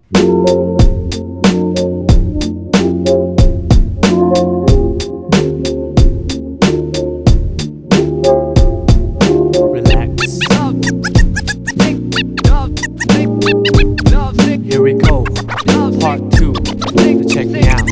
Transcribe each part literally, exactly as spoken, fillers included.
Here we go, part two, check me out.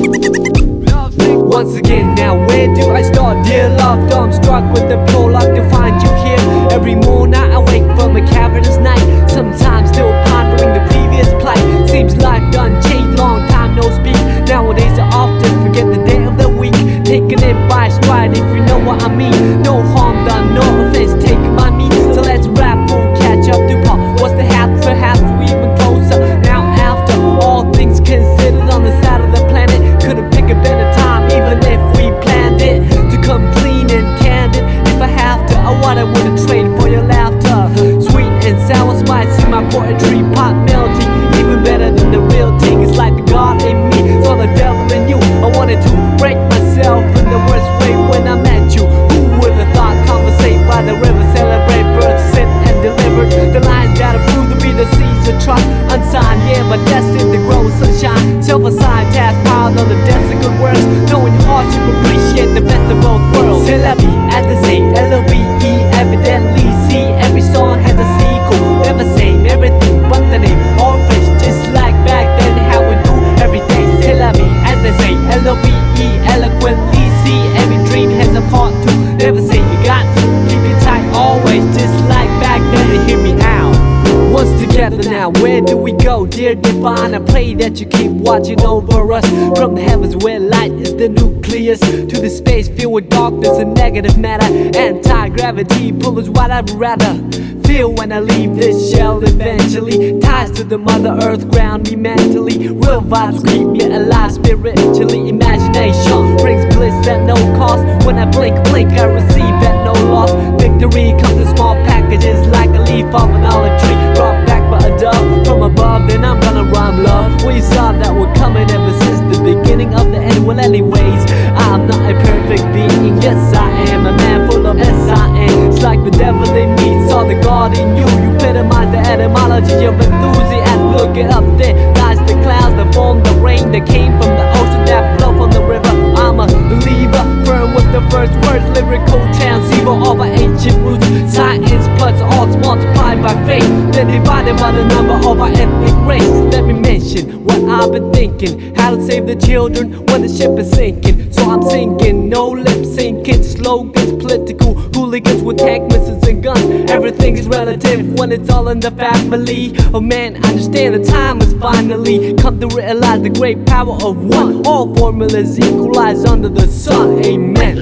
Once again, now where do I start? Dear love, I'm struck with the prologue to find you here. Every morning I wake from a cavernous night, sometimes still pondering the previous plight. Seems life done changed, long time no speak. Nowadays I often forget the day of the week, taking it by stride if you know what I mean. No harm done, no offense taken by me. So let's rap, we'll catch up to part. What's the half? Perhaps we even closer. Now after all things considered on the side of the planet, couldn't pick a better time even if we planned it to come clean and candid. If I have to, I what I wouldn't trade for your laughter. Sweet and sour spice in my poetry, pop melody, even better than the real thing. It's like the God in me, saw the devil in you. I wanted to break myself in the worst way when I met you. Who would have thought? Conversate by the river, celebrate birds sent and delivered. The lines that are proved to be the seeds of trust, unsigned, yeah, but destined to grow sunshine. Self-assigned task piled on the desk of good words, knowing hardship, appreciate the best of both worlds. C'est la vie, as they say, L O V E, evidently see every song has a sequel. Never same, everything but the name, all fresh, just like back then, how we do every day. C'est la vie, as they say, L O V E, eloquently see every dream has a part two. Never say you got to keep it tight always, just like back then. Hear me out. Once together now, where do we go? Dear divine, I pray that you keep watching over us. From the heavens where light is the nucleus, to the space filled with darkness and negative matter. Anti-gravity pull us what I'd rather feel when I leave this shell eventually. Ties to the mother earth ground me mentally. Real vibes keep me alive spiritually. Imagination brings bliss at no cost. When I blink, blink, I receive at no loss. Victory comes in small packages like a leaf off an olive tree, brought back by a dove from above. Then I'm gonna rhyme love. We saw that we're coming ever since the beginning of the end. Well anyways, I'm not a perfect being. Yes I am a man full of S I N. It's like the devil in me saw the God in you. You epitomize the etymology of enthusiasm. Look it up, there lies the clouds that form the rain that came from the ocean that flow from the river. I'm a believer, firm with the first words, lyrical transceiver of our ancient roots. Science plus arts multiplied by faith, then divided by the number of our ethnic race. Let me mention what I've been thinking, how to save the children when the ship is sinking. So I'm singing, no lip syncing, slogans, political hooligans with tank missiles and guns. Everything is relative when it's all in the family. Oh man, understand the time has finally come to realize the great power of one. All formulas equalize under the sun. Amen.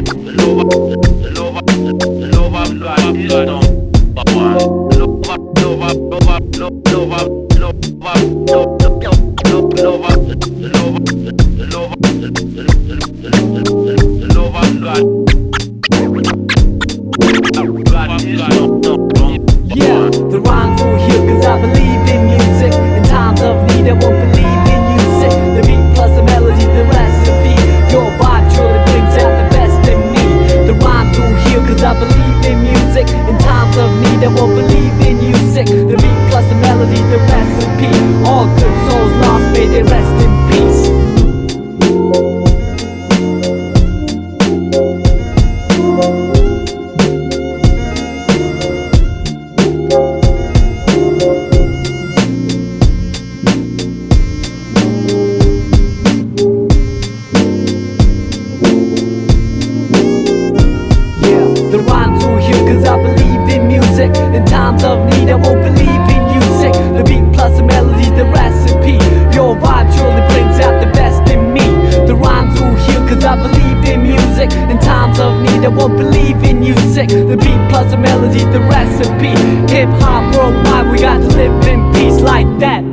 Yeah, the rhymes will heal cause I believe in music. In times of need I won't believe in music. The beat plus the melody, the recipe. Your vibe truly brings out the best in me. The rhymes will heal cause I believe in music. In times of need I won't believe in music. The beat plus the melody, the recipe. All good souls lost, may they rest in peace. The rhymes will heal cause I believe in music. In times of need I won't believe in music. The beat plus the melody, the recipe. Your vibe surely brings out the best in me. The rhymes will heal cause I believe in music. In times of need I won't believe in music. The beat plus the melody, the recipe. Hip hop worldwide, we got to live in peace like that.